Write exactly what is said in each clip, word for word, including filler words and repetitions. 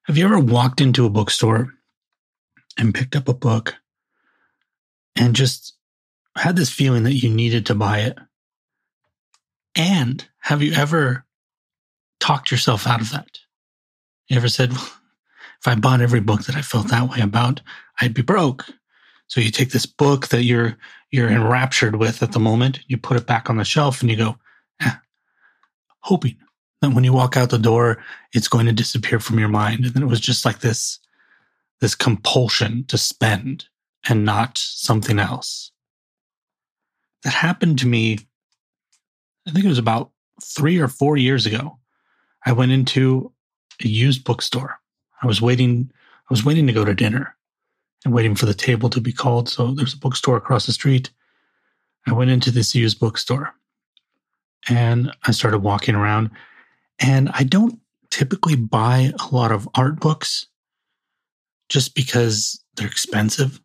Have you ever walked into a bookstore and picked up a book and just had this feeling that you needed to buy it? And have you ever talked yourself out of that? You ever said, well, if I bought every book that I felt that way about, I'd be broke. So you take this book that you're you're enraptured with at the moment, you put it back on the shelf and you go, eh, hoping that when you walk out the door, it's going to disappear from your mind. And then it was just like this, this compulsion to spend and not something else. That happened to me, I think it was about three or four years ago. I went into a used bookstore. I was waiting, I was waiting to go to dinner and waiting for the table to be called. So there's a bookstore across the street. I went into this used bookstore and I started walking around. And I don't typically buy a lot of art books just because they're expensive.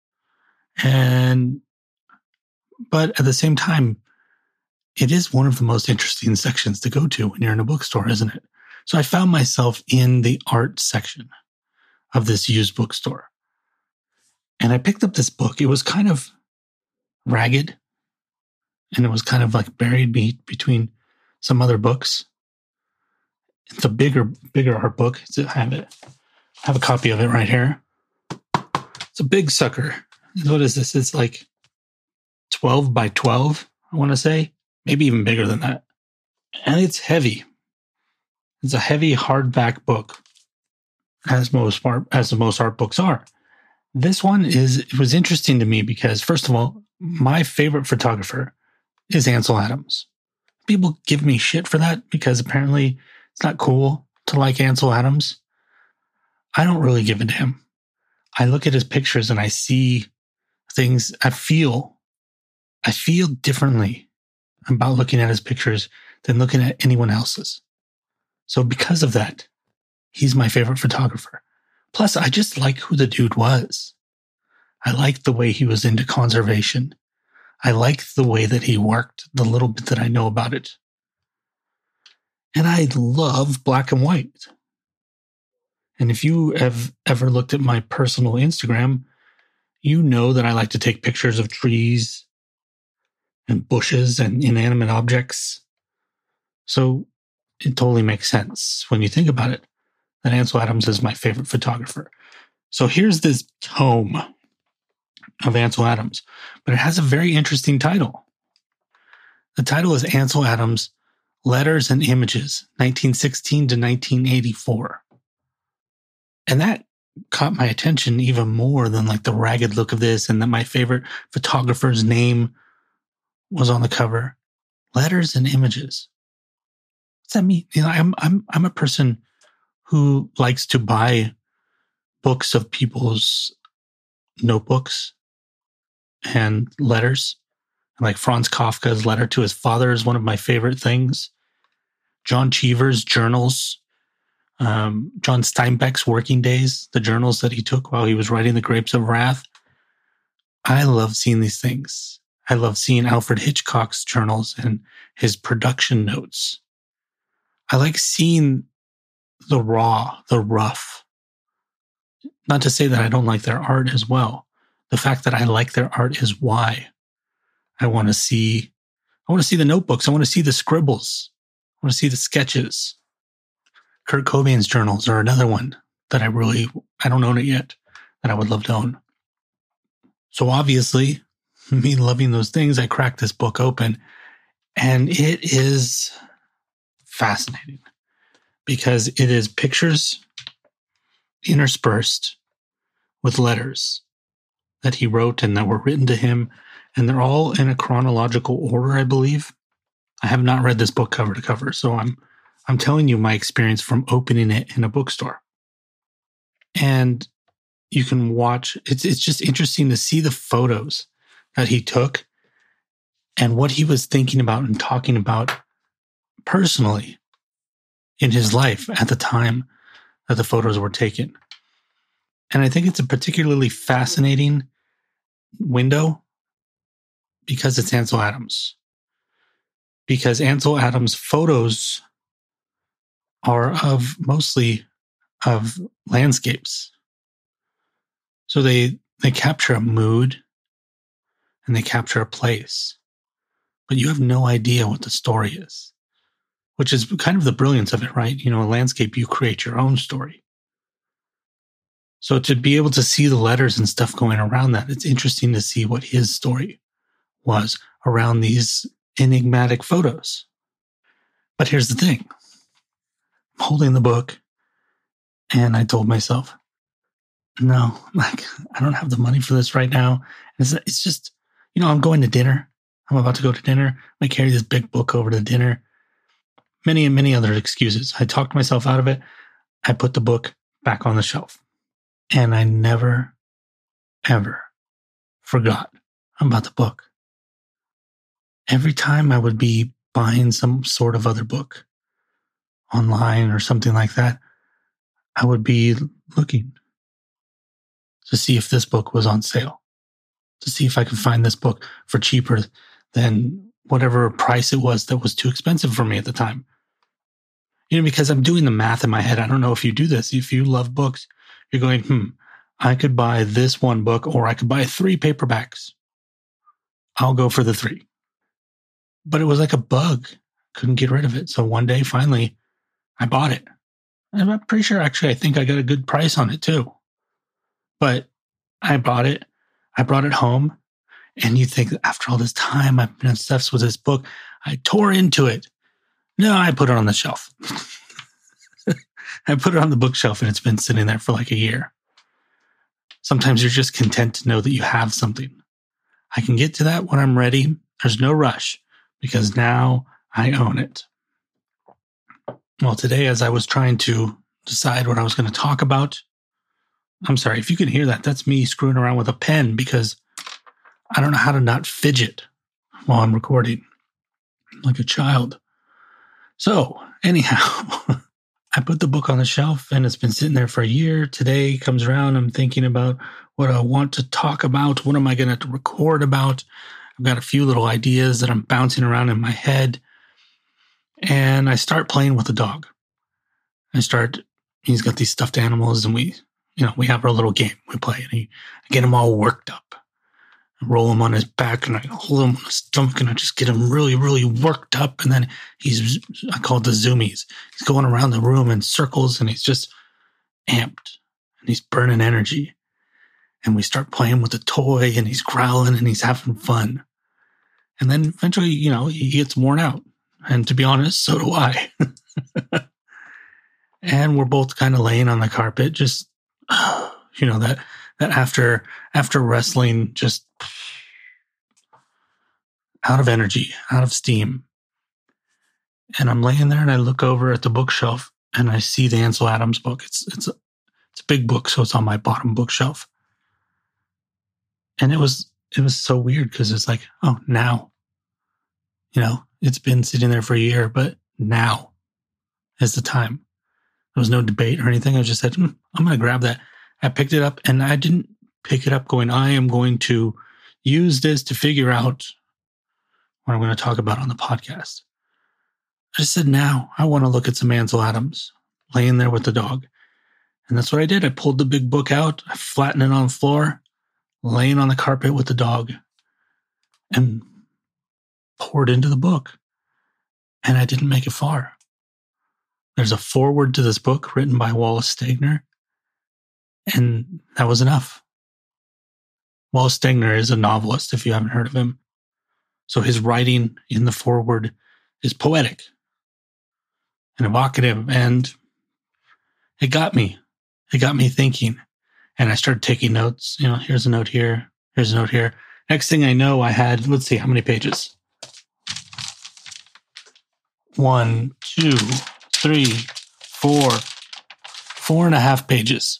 And, but at the same time, it is one of the most interesting sections to go to when you're in a bookstore, isn't it? So I found myself in the art section of this used bookstore. And I picked up this book. It was kind of ragged. And it was kind of like buried be- between some other books. It's a bigger, bigger art book. I have it. I have a copy of it right here. It's a big sucker. What is this? It's like twelve by twelve, I want to say. Maybe even bigger than that. And it's heavy. It's a heavy hardback book, as most art, as most art books are. This one is, it was interesting to me because, first of all, my favorite photographer is Ansel Adams. People give me shit for that because apparently it's not cool to like Ansel Adams. I don't really give a damn. I look at his pictures and I see things, I feel, I feel differently about looking at his pictures than looking at anyone else's. So because of that, he's my favorite photographer. Plus, I just like who the dude was. I liked the way he was into conservation. I liked the way that he worked, the little bit that I know about it. And I love black and white. And if you have ever looked at my personal Instagram, you know that I like to take pictures of trees and bushes and inanimate objects. So it totally makes sense when you think about it that Ansel Adams is my favorite photographer. So here's this tome of Ansel Adams, but it has a very interesting title. The title is Ansel Adams, Letters and Images, nineteen sixteen to nineteen eighty-four. And that caught my attention even more than like the ragged look of this and that my favorite photographer's name was on the cover. Letters and Images. What's that mean? You know, I'm I'm I'm a person who likes to buy books of people's notebooks and letters. Like Franz Kafka's letter to his father is one of my favorite things. John Cheever's journals, um, John Steinbeck's working days, the journals that he took while he was writing The Grapes of Wrath. I love seeing these things. I love seeing Alfred Hitchcock's journals and his production notes. I like seeing the raw, the rough. Not to say that I don't like their art as well. The fact that I like their art is why I want to see, I want to see the notebooks. I want to see the scribbles. I want to see the sketches. Kurt Cobain's journals are another one that I really, I don't own it yet, that I would love to own. So obviously, me loving those things, I cracked this book open and it is fascinating because it is pictures interspersed with letters that he wrote and that were written to him. And they're all in a chronological order, I believe. I have not read this book cover to cover, so I'm I'm telling you my experience from opening it in a bookstore. And you can watch, it's it's just interesting to see the photos that he took and what he was thinking about and talking about personally in his life at the time that the photos were taken. And I think it's a particularly fascinating window because it's Ansel Adams. Because Ansel Adams' photos are of mostly of landscapes. So they, they capture a mood and they capture a place, but you have no idea what the story is, which is kind of the brilliance of it, right? You know, a landscape, you create your own story. So to be able to see the letters and stuff going around that, it's interesting to see what his story was around these enigmatic photos. But here's the thing. I'm holding the book and I told myself, no, like, I don't have the money for this right now. It's, it's just, you know, I'm going to dinner. I'm about to go to dinner. I carry this big book over to dinner. Many and many other excuses. I talked myself out of it. I put the book back on the shelf. And I never, ever forgot about the book. Every time I would be buying some sort of other book online or something like that, I would be looking to see if this book was on sale, to see if I could find this book for cheaper than whatever price it was that was too expensive for me at the time. You know, because I'm doing the math in my head. I don't know if you do this. If you love books, you're going, hmm, I could buy this one book or I could buy three paperbacks. I'll go for the three. But it was like a bug. Couldn't get rid of it. So one day, finally, I bought it. And I'm pretty sure, actually, I think I got a good price on it too. But I bought it. I brought it home. And you think that after all this time I've been obsessed with this book, I tore into it. No, I put it on the shelf. I put it on the bookshelf and it's been sitting there for like a year. Sometimes you're just content to know that you have something. I can get to that when I'm ready. There's no rush because now I own it. Well, today, as I was trying to decide what I was going to talk about, I'm sorry, if you can hear that, that's me screwing around with a pen because I don't know how to not fidget while I'm recording like a child. So anyhow, I put the book on the shelf and it's been sitting there for a year. Today comes around. I'm thinking about what I want to talk about. What am I going to record about? I've got a few little ideas that I'm bouncing around in my head. And I start playing with the dog. I start, he's got these stuffed animals and we, you know, we have our little game we play and he, I get him all worked up. I roll him on his back and I hold him on his stomach and I just get him really, really worked up. And then he's, I call it the zoomies. He's going around the room in circles and he's just amped and he's burning energy. And we start playing with the toy and he's growling and he's having fun. And then eventually, you know, he gets worn out. And to be honest, so do I. And we're both kind of laying on the carpet, just, you know, that, that after, after wrestling, just out of energy, out of steam. And I'm laying there and I look over at the bookshelf and I see the Ansel Adams book. It's, it's a, it's a big book. So it's on my bottom bookshelf. And it was, it was so weird because it's like, oh, now, you know, it's been sitting there for a year, but now is the time. There was no debate or anything. I just said, mm, I'm going to grab that. I picked it up and I didn't pick it up going, I am going to use this to figure out what I'm going to talk about on the podcast. I just said, now I want to look at some Ansel Adams laying there with the dog. And that's what I did. I pulled the big book out. I flattened it on the floor, laying on the carpet with the dog and poured into the book. And I didn't make it far. There's a foreword to this book written by Wallace Stegner. And that was enough. Wallace Stegner is a novelist, if you haven't heard of him. So his writing in the foreword is poetic and evocative. And it got me. It got me thinking. And I started taking notes. You know, here's a note here. Here's a note here. Next thing I know, I had, let's see, how many pages? One, two, three, four, four and a half pages.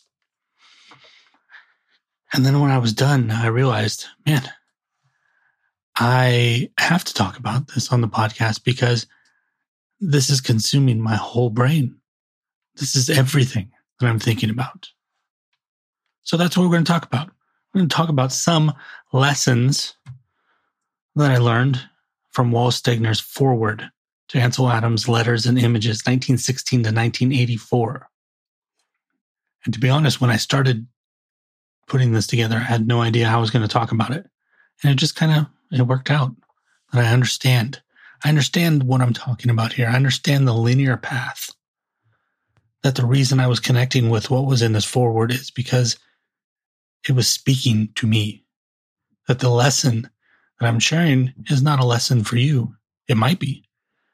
And then when I was done, I realized, man, I have to talk about this on the podcast because this is consuming my whole brain. This is everything that I'm thinking about. So that's what we're going to talk about. We're going to talk about some lessons that I learned from Wallace Stegner's foreword to Ansel Adams' Letters and Images, nineteen sixteen to nineteen eighty-four. And to be honest, when I started putting this together, I had no idea how I was going to talk about it. And it just kind of, it worked out. And I understand. I understand what I'm talking about here. I understand the linear path. That the reason I was connecting with what was in this foreword is because it was speaking to me. That the lesson that I'm sharing is not a lesson for you. It might be.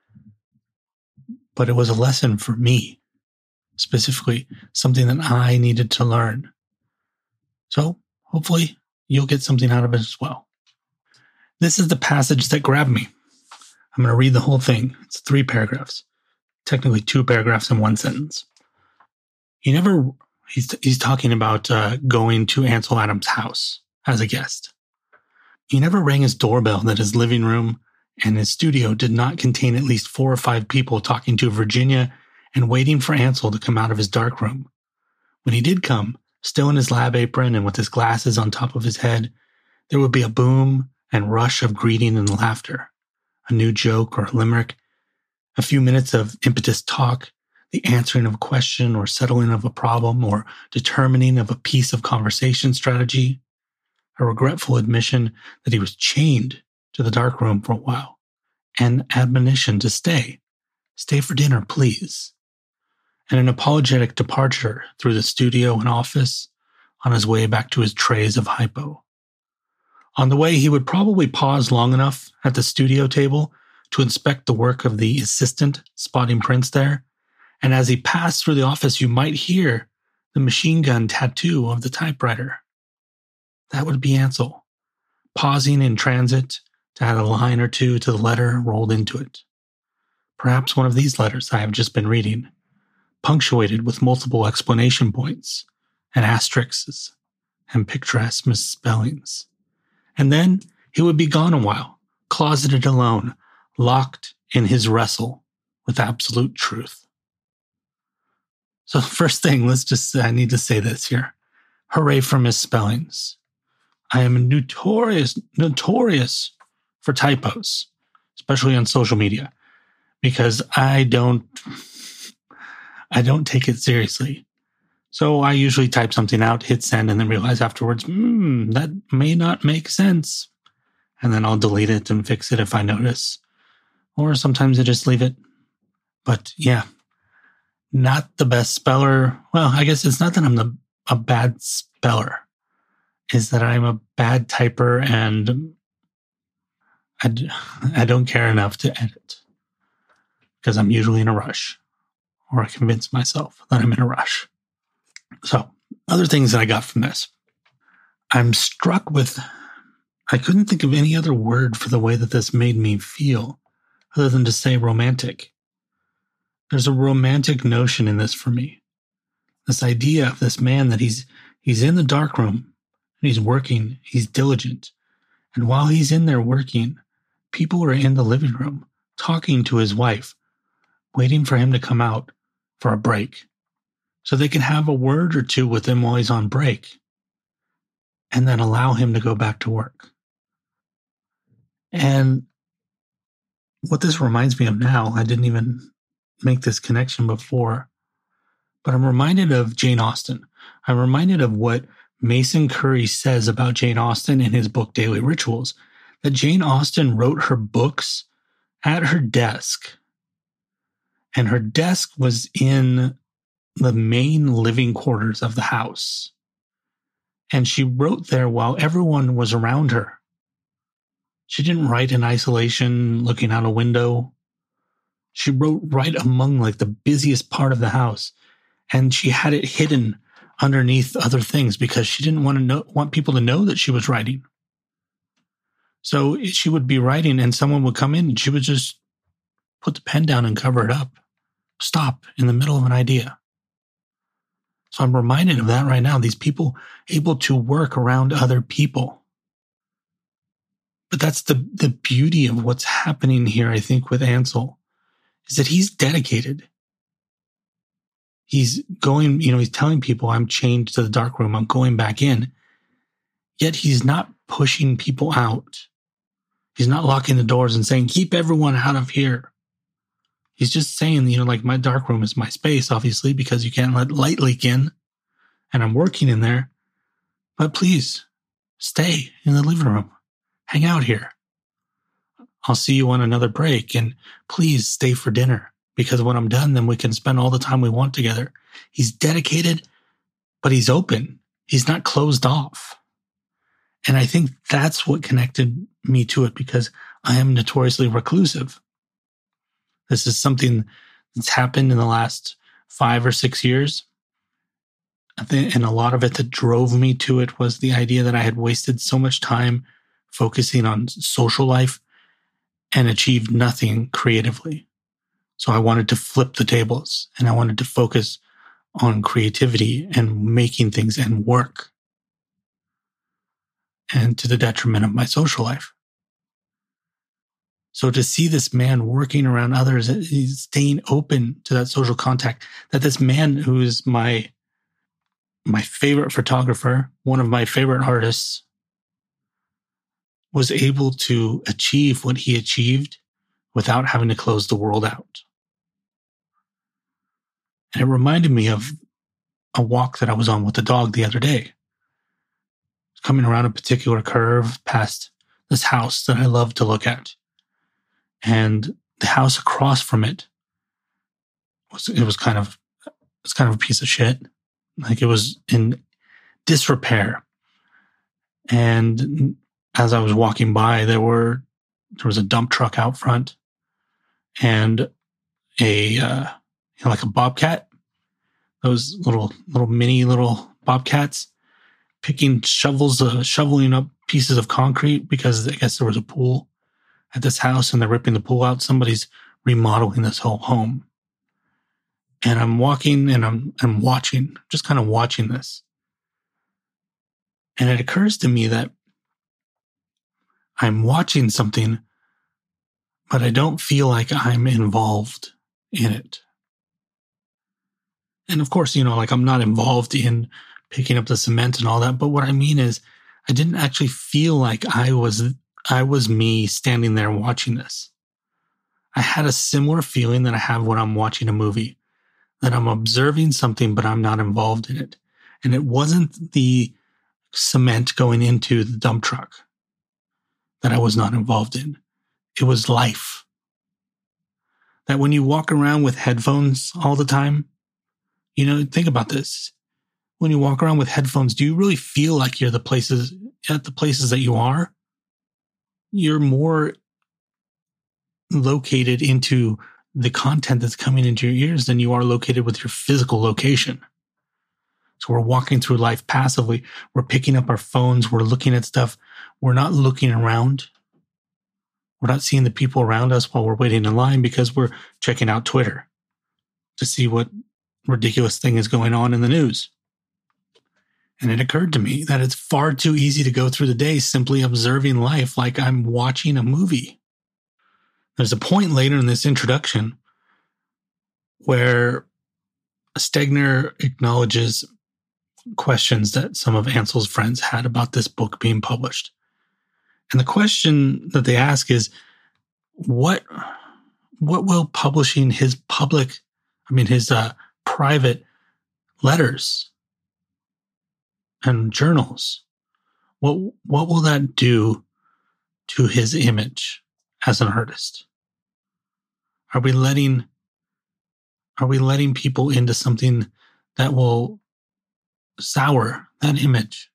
But it was a lesson for me. Specifically, something that I needed to learn. So, hopefully, you'll get something out of it as well. This is the passage that grabbed me. I'm going to read the whole thing. It's three paragraphs. Technically, two paragraphs and one sentence. He never, he's, he's talking about uh, going to Ansel Adams' house as a guest. He never rang his doorbell that his living room and his studio did not contain at least four or five people talking to Virginia and waiting for Ansel to come out of his dark room. When he did come, still in his lab apron and with his glasses on top of his head, there would be a boom and rush of greeting and laughter, a new joke or a limerick, a few minutes of impetus talk, the answering of a question or settling of a problem or determining of a piece of conversation strategy, a regretful admission that he was chained to the dark room for a while, an admonition to stay, stay for dinner, please, and an apologetic departure through the studio and office on his way back to his trays of hypo. On the way, he would probably pause long enough at the studio table to inspect the work of the assistant spotting prints there, and as he passed through the office, you might hear the machine gun tattoo of the typewriter. That would be Ansel, pausing in transit to add a line or two to the letter rolled into it. Perhaps one of these letters I have just been reading, punctuated with multiple explanation points and asterisks and picturesque misspellings. And then he would be gone a while, closeted alone, locked in his wrestle with absolute truth. So first thing, let's just, I need to say this here. Hooray for misspellings. I am notorious, notorious for typos, especially on social media, because I don't, I don't take it seriously. So I usually type something out, hit send, and then realize afterwards, hmm, that may not make sense. And then I'll delete it and fix it if I notice. Or sometimes I just leave it. But yeah, not the best speller. Well, I guess it's not that I'm the, a bad speller. It's that I'm a bad typer and I, I don't care enough to edit. Because I'm usually in a rush. Or I convince myself that I'm in a rush. So, other things that I got from this. I'm struck with, I couldn't think of any other word for the way that this made me feel, other than to say romantic. There's a romantic notion in this for me. This idea of this man that he's he's in the dark room, and he's working, he's diligent. And while he's in there working, people are in the living room, talking to his wife, waiting for him to come out for a break. So they can have a word or two with him while he's on break and then allow him to go back to work. And what this reminds me of now, I didn't even make this connection before, but I'm reminded of Jane Austen. I'm reminded of what Mason Curry says about Jane Austen in his book Daily Rituals, that Jane Austen wrote her books at her desk. And her desk was in the main living quarters of the house. And she wrote there while everyone was around her. She didn't write in isolation, looking out a window. She wrote right among like the busiest part of the house. And she had it hidden underneath other things because she didn't want to know, want people to know that she was writing. So she would be writing and someone would come in and she would just put the pen down and cover it up. Stop in the middle of an idea. So I'm reminded of that right now. These people able to work around other people. But that's the, the beauty of what's happening here, I think, with Ansel, is that he's dedicated. He's going, you know, he's telling people, I'm chained to the dark room. I'm going back in. Yet he's not pushing people out. He's not locking the doors and saying, keep everyone out of here. He's just saying, you know, like my dark room is my space, obviously, because you can't let light leak in. and I'm working in there, but please stay in the living room. Hang out here. I'll see you on another break, and please stay for dinner, because when I'm done, then we can spend all the time we want together. He's dedicated, but he's open. He's not closed off. And I think that's what connected me to it, because I am notoriously reclusive. This is something that's happened in the last five or six years. I think, and a lot of it that drove me to it was the idea that I had wasted so much time focusing on social life and achieved nothing creatively. So I wanted to flip the tables, and I wanted to focus on creativity and making things and work, and to the detriment of my social life. So to see this man working around others, he's staying open to that social contact, that this man who is my, my favorite photographer, one of my favorite artists, was able to achieve what he achieved without having to close the world out. And it reminded me of a walk that I was on with the dog the other day. Coming around a particular curve past this house that I love to look at. And the house across from it was, it was kind of, it's kind of a piece of shit. Like, it was in disrepair. And as I was walking by, there were, there was a dump truck out front and a, uh, you know, like a bobcat, those little, little mini little bobcats picking shovels, uh, shoveling up pieces of concrete, because I guess there was a pool at this house and they're ripping the pool out. Somebody's remodeling this whole home. And I'm walking and I'm, I'm watching, just kind of watching this. And it occurs to me that I'm watching something, but I don't feel like I'm involved in it. And of course, you know, like, I'm not involved in picking up the cement and all that. But what I mean is, I didn't actually feel like I was, I was me standing there watching this. I had a similar feeling that I have when I'm watching a movie, that I'm observing something, but I'm not involved in it. And it wasn't the cement going into the dump truck that I was not involved in. It was life. That when you walk around with headphones all the time, you know, think about this. When you walk around with headphones, do you really feel like you're the places, at the places that you are? You're more located into the content that's coming into your ears than you are located with your physical location. So we're walking through life passively. We're picking up our phones. We're looking at stuff. We're not looking around. We're not seeing the people around us while we're waiting in line, because we're checking out Twitter to see what ridiculous thing is going on in the news. And it occurred to me that it's far too easy to go through the day simply observing life like I'm watching a movie. There's a point later in this introduction where Stegner acknowledges questions that some of Ansel's friends had about this book being published. And the question that they ask is, what, what will publishing his public, I mean, his uh, private letters and journals, what, what will that do to his image as an artist? Are we letting, are we letting people into something that will sour that image?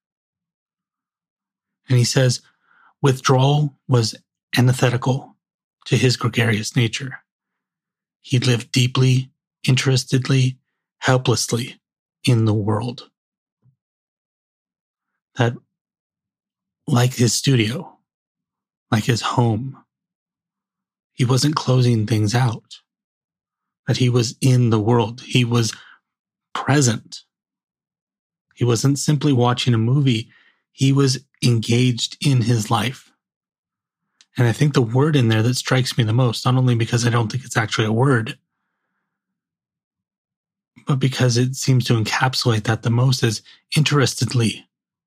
And he says, withdrawal was antithetical to his gregarious nature. He lived deeply, interestedly, helplessly in the world. That, like his studio, like his home, he wasn't closing things out. That he was in the world. He was present. He wasn't simply watching a movie. He was engaged in his life. And I think the word in there that strikes me the most, not only because I don't think it's actually a word, but because it seems to encapsulate that the most, is interestedly.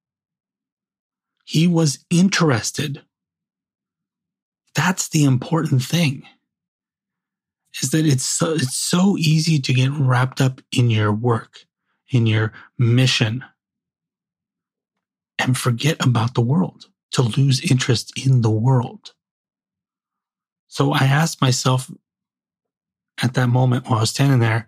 He was interested. That's the important thing. Is that it's so, it's so easy to get wrapped up in your work, in your mission and forget about the world, to lose interest in the world. So I asked myself at that moment while I was standing there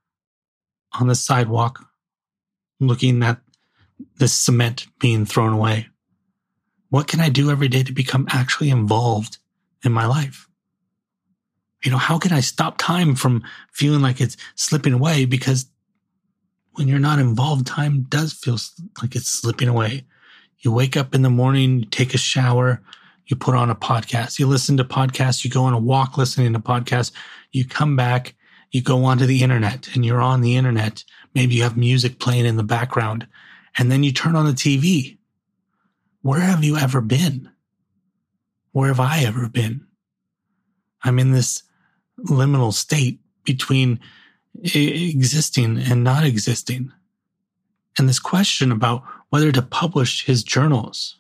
on the sidewalk, looking at the cement being thrown away, what can I do every day to become actually involved in my life? You know, how can I stop time from feeling like it's slipping away? Because when you're not involved, time does feel like it's slipping away. You wake up in the morning, you take a shower, you put on a podcast, you listen to podcasts, you go on a walk listening to podcasts, you come back, you go onto the internet and you're on the internet. Maybe you have music playing in the background and then you turn on the T V. Where have you ever been? Where have I ever been? I'm in this liminal state between existing and not existing. And this question about whether to publish his journals,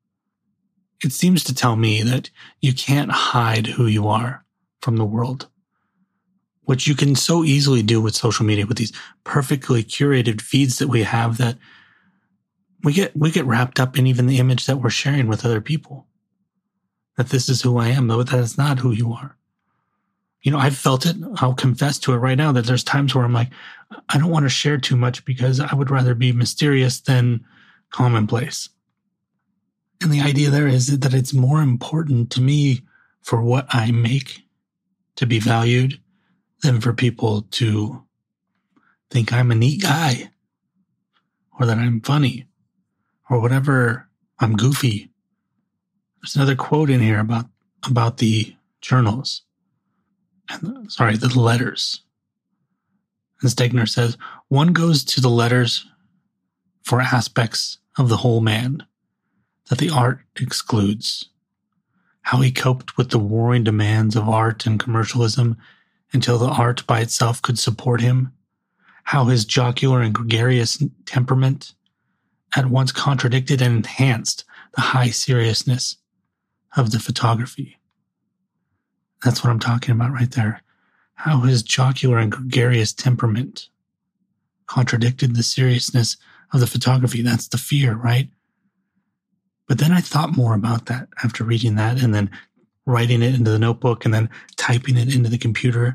it seems to tell me that you can't hide who you are from the world, which you can so easily do with social media, with these perfectly curated feeds that we have, that we get we get wrapped up in even the image that we're sharing with other people, that this is who I am, though that is not who you are. You know, I've felt it. I'll confess to it right now that there's times where I'm like, I don't want to share too much because I would rather be mysterious than commonplace. And the idea there is that it's more important to me for what I make to be valued than for people to think I'm a neat guy or that I'm funny or whatever, I'm goofy. There's another quote in here about, about the journals. And, sorry, the letters. And Stegner says, one goes to the letters for aspects of the whole man that the art excludes. How he coped with the warring demands of art and commercialism until the art by itself could support him. How his jocular and gregarious temperament at once contradicted and enhanced the high seriousness of the photography. That's what I'm talking about right there. How his jocular and gregarious temperament contradicted the seriousness of the photography. That's the fear, right? But then I thought more about that after reading that and then writing it into the notebook and then typing it into the computer.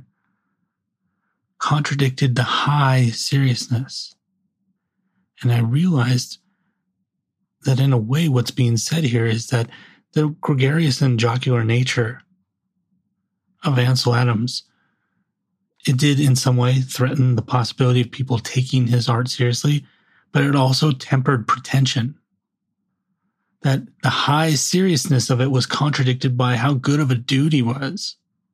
Contradicted the high seriousness. And I realized that in a way what's being said here is that the gregarious and jocular nature of Ansel Adams, it did in some way threaten the possibility of people taking his art seriously, but it also tempered pretension. That the high seriousness of it was contradicted by how good of a dude he was.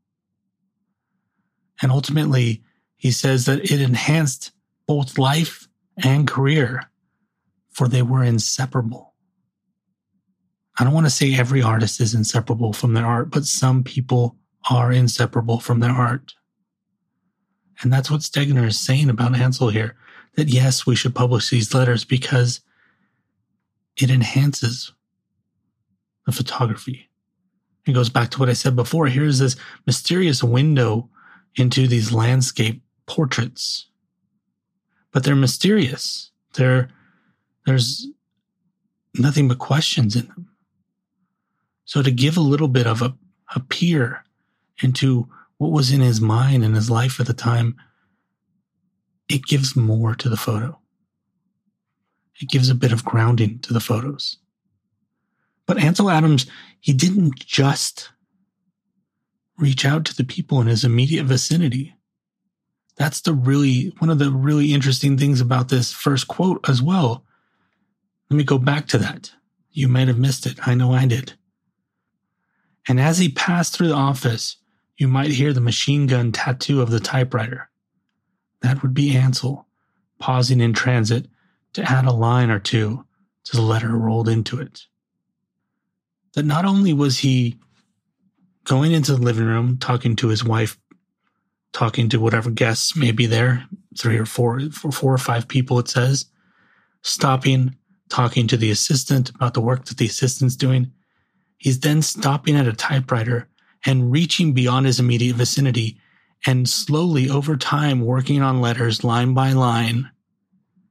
And ultimately, he says that it enhanced both life and career, for they were inseparable. I don't want to say every artist is inseparable from their art, but some people are inseparable from their art. And that's what Stegner is saying about Ansel here, that yes, we should publish these letters because it enhances the photography. It goes back to what I said before. Here's this mysterious window into these landscape portraits. But they're mysterious. They're, there's nothing but questions in them. So to give a little bit of a, a peer into what was in his mind and his life at the time, it gives more to the photo. It gives a bit of grounding to the photos. But Ansel Adams, he didn't just reach out to the people in his immediate vicinity. That's the really, one of the really interesting things about this first quote as well. Let me go back to that. You might have missed it. I know I did. And as he passed through the office, you might hear the machine gun tattoo of the typewriter. That would be Ansel, pausing in transit to add a line or two to the letter rolled into it. That not only was he going into the living room, talking to his wife, talking to whatever guests may be there, three or four, four or five people, it says, stopping, talking to the assistant about the work that the assistant's doing. He's then stopping at a typewriter and reaching beyond his immediate vicinity and slowly over time working on letters line by line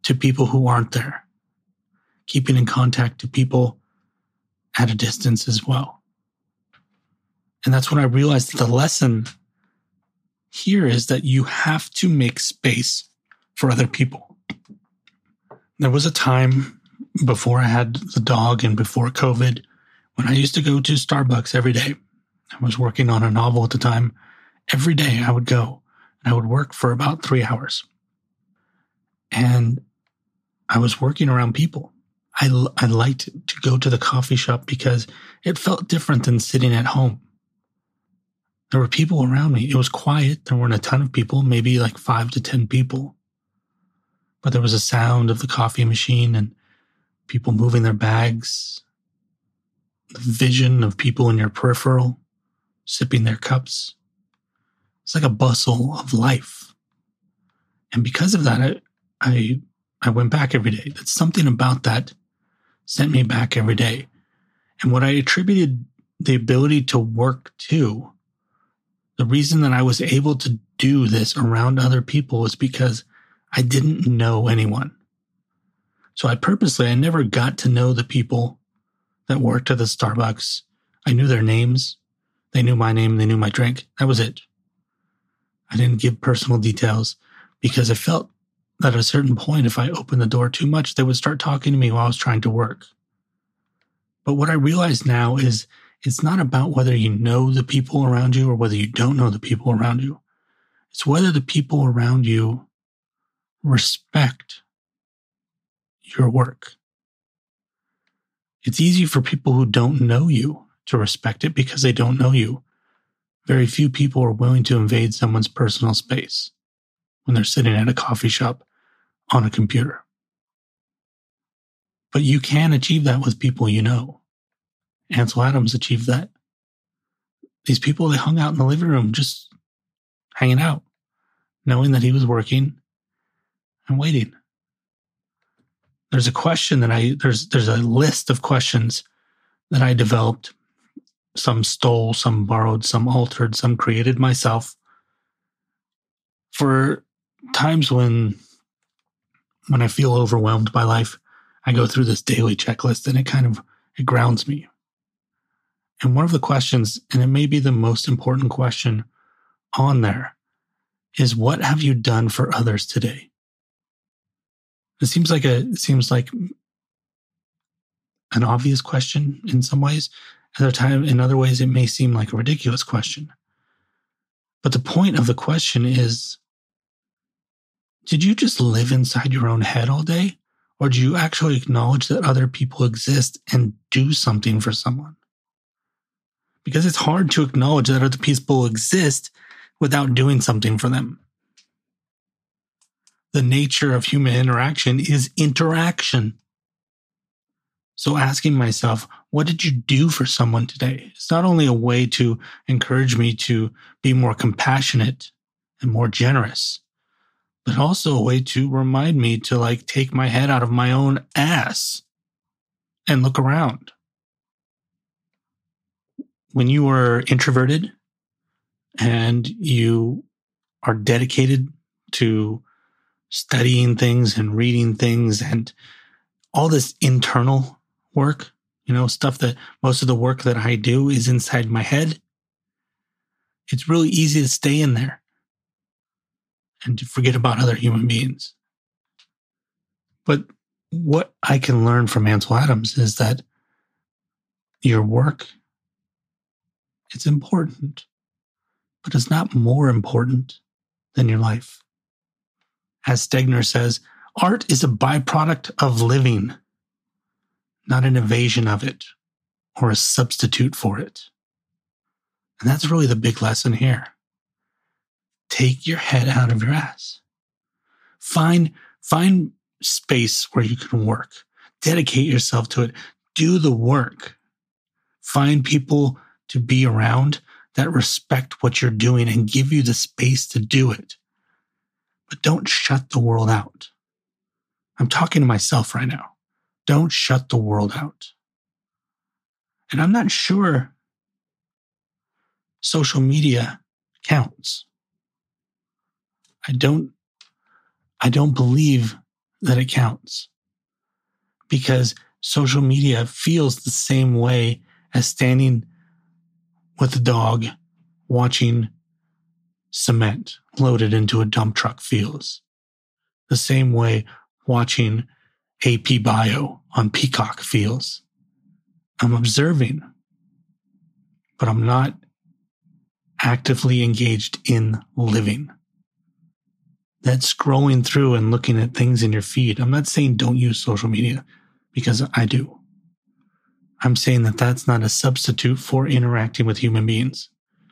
to people who aren't there, keeping in contact to people at a distance as well. And that's when I realized that the lesson here is that you have to make space for other people. There was a time before I had the dog and before COVID when I used to go to Starbucks every day. I was working on a novel at the time. Every day I would go and I would work for about three hours. And I was working around people. I, I liked to go to the coffee shop because it felt different than sitting at home. There were people around me. It was quiet. There weren't a ton of people, maybe like five to ten people. But there was a sound of the coffee machine and people moving their bags, the vision of people in your peripheral, sipping their cups. It's like a bustle of life. And because of that, I, I, I went back every day. That's something about that sent me back every day. And what I attributed the ability to work to, the reason that I was able to do this around other people was because I didn't know anyone. So I purposely, I never got to know the people that worked at the Starbucks. I knew their names. They knew my name. They knew my drink. That was it. I didn't give personal details because I felt that at a certain point, if I opened the door too much, they would start talking to me while I was trying to work. But what I realize now is it's not about whether you know the people around you or whether you don't know the people around you. It's whether the people around you respect your work. It's easy for people who don't know you to respect it because they don't know you. Very few people are willing to invade someone's personal space when they're sitting at a coffee shop on a computer. But you can achieve that with people you know. Ansel Adams achieved that. These people, they hung out in the living room just hanging out, knowing that he was working and waiting. There's a question that I, there's, there's a list of questions that I developed. Some stole, some borrowed, some altered, some created myself for times when, when I feel overwhelmed by life. I go through this daily checklist and it kind of, it grounds me. And one of the questions, and it may be the most important question on there, is what have you done for others today? It seems like a it seems like an obvious question in some ways. Other time, in other ways, it may seem like a ridiculous question. But the point of the question is, did you just live inside your own head all day? Or do you actually acknowledge that other people exist and do something for someone? Because it's hard to acknowledge that other people exist without doing something for them. The nature of human interaction is interaction. So asking myself, what did you do for someone today? It's not only a way to encourage me to be more compassionate and more generous, but also a way to remind me to like take my head out of my own ass and look around. When you are introverted and you are dedicated to studying things and reading things and all this internal work, you know, stuff that most of the work that I do is inside my head, it's really easy to stay in there and to forget about other human beings. But what I can learn from Ansel Adams is that your work, it's important, but it's not more important than your life. As Stegner says, art is a byproduct of living, not an evasion of it or a substitute for it. And that's really the big lesson here. Take your head out of your ass. Find, find space where you can work. Dedicate yourself to it. Do the work. Find people to be around that respect what you're doing and give you the space to do it. But don't shut the world out. I'm talking to myself right now. Don't shut the world out. And I'm not sure social media counts. I don't, I don't believe that it counts. Because social media feels the same way as standing with a dog watching cement loaded into a dump truck feels. The same way watching A P Bio on Peacock feels. I'm observing, but I'm not actively engaged in living. That scrolling through and looking at things in your feed. I'm not saying don't use social media, because I do. I'm saying that that's not a substitute for interacting with human beings.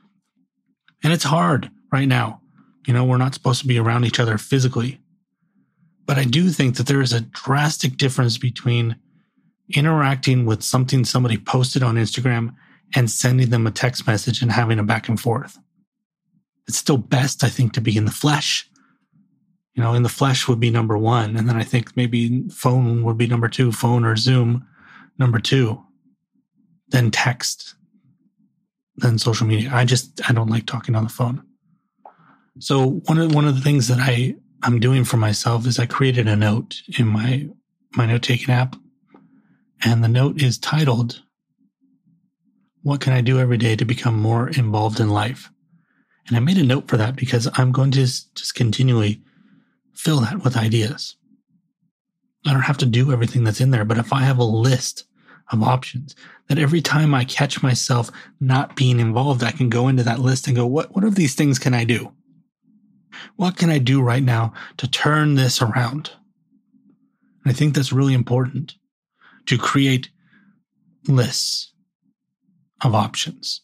And it's hard right now. You know, we're not supposed to be around each other physically. But I do think that there is a drastic difference between interacting with something somebody posted on Instagram and sending them a text message and having a back and forth. It's still best, I think, to be in the flesh. You know, in the flesh would be number one. And then I think maybe phone would be number two, phone or Zoom, number two. Then text, then social media. I just, I don't like talking on the phone. So one of, one of the things that I, I'm doing for myself is I created a note in my, my note-taking app. And the note is titled, "What can I do every day to become more involved in life?" And I made a note for that because I'm going to just, just continually fill that with ideas. I don't have to do everything that's in there, but if I have a list of options, that every time I catch myself not being involved, I can go into that list and go, what, what of these things can I do? What can I do right now to turn this around? And I think that's really important, to create lists of options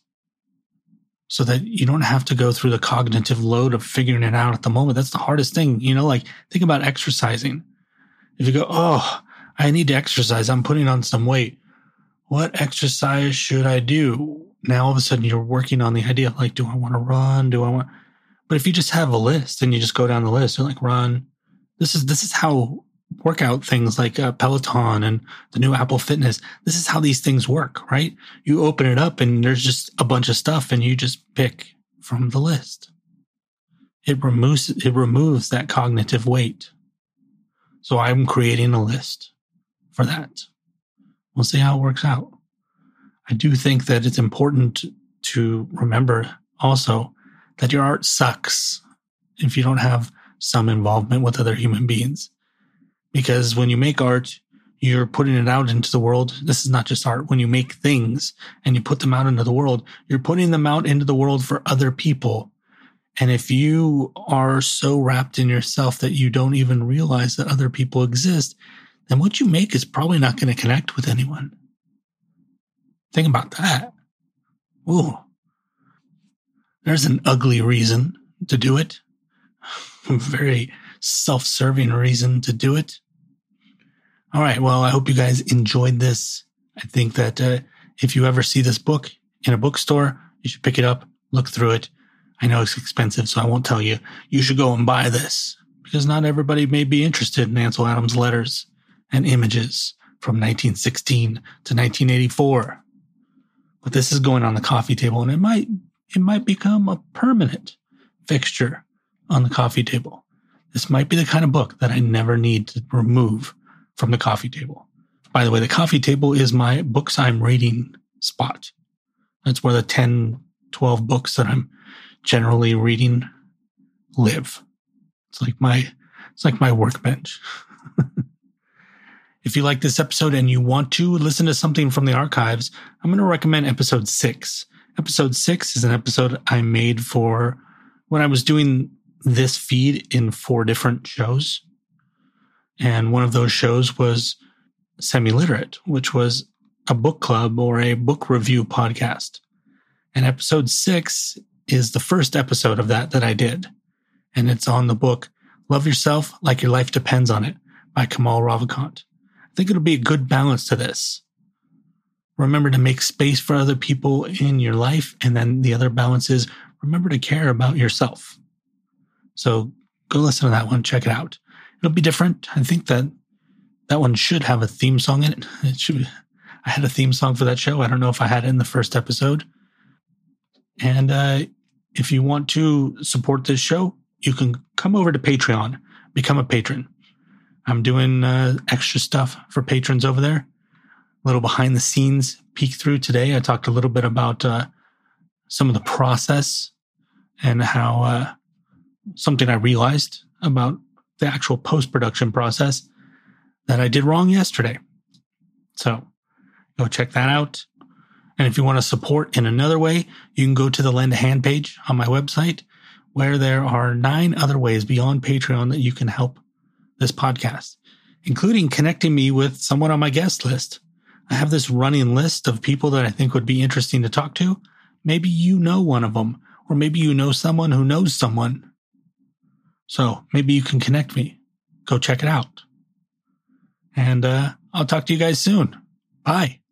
so that you don't have to go through the cognitive load of figuring it out at the moment. That's the hardest thing. You know, like think about exercising. If you go, oh, I need to exercise, I'm putting on some weight. What exercise should I do? Now all of a sudden you're working on the idea of like, do I want to run? Do I want, but if you just have a list and you just go down the list, you're like, run. This is, this is how workout things like uh, Peloton and the new Apple Fitness, this is how these things work, right? You open it up and there's just a bunch of stuff and you just pick from the list. It removes, it removes that cognitive weight. So I'm creating a list for that. We'll see how it works out. I do think that it's important to remember also that your art sucks if you don't have some involvement with other human beings. Because when you make art, you're putting it out into the world. This is not just art. When you make things and you put them out into the world, you're putting them out into the world for other people. And if you are so wrapped in yourself that you don't even realize that other people exist, then what you make is probably not going to connect with anyone. Think about that. Ooh. There's an ugly reason to do it. A very self-serving reason to do it. All right. Well, I hope you guys enjoyed this. I think that uh, if you ever see this book in a bookstore, you should pick it up, look through it. I know it's expensive, so I won't tell you. You should go and buy this because not everybody may be interested in Ansel Adams' letters and images from nineteen sixteen to nineteen eighty-four. But this is going on the coffee table, and it might it might become a permanent fixture on the coffee table. This might be the kind of book that I never need to remove from the coffee table. By the way, the coffee table is my books I'm reading spot. That's where the ten, twelve books that I'm generally reading live. It's like my it's like my workbench. If you like this episode and you want to listen to something from the archives, I'm going to recommend episode six. Episode six is an episode I made for when I was doing this feed in four different shows. And one of those shows was Semi-Literate, which was a book club or a book review podcast. And episode six is the first episode of that that I did. And it's on the book Love Yourself Like Your Life Depends on It by Kamal Ravikant. I think it'll be a good balance to this. Remember to make space for other people in your life. And then the other balance is remember to care about yourself. So go listen to that one. Check it out. It'll be different. I think that that one should have a theme song in it. It should. I had a theme song for that show. I don't know if I had it in the first episode. And uh, if you want to support this show, you can come over to Patreon, become a patron. I'm doing uh, extra stuff for patrons over there. A little behind the scenes peek through today. I talked a little bit about uh, some of the process and how uh, something I realized about the actual post-production process that I did wrong yesterday. So go check that out. And if you want to support in another way, you can go to the Lend a Hand page on my website, where there are nine other ways beyond Patreon that you can help this podcast, including connecting me with someone on my guest list. I have this running list of people that I think would be interesting to talk to. Maybe you know one of them, or maybe you know someone who knows someone. So maybe you can connect me. Go check it out. And uh, I'll talk to you guys soon. Bye.